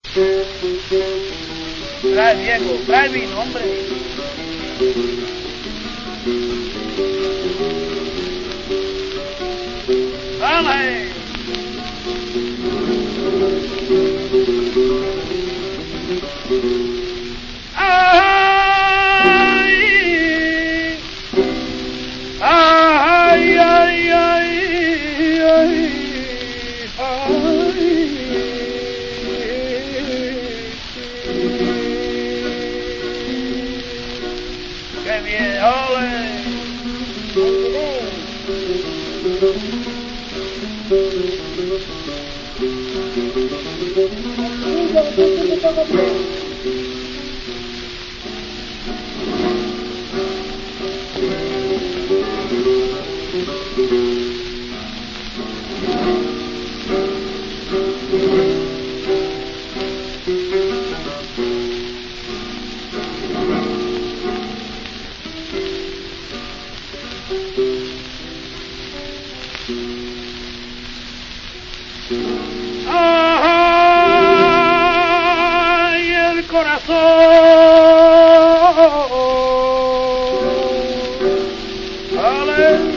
Trae, viejo, trae vino, hombre. ¡Dale! ¡Ay! ¡Ay, ay, ay, ay! ¡Qué bien, ole! ¡Ay, el corazón! ¡Ale!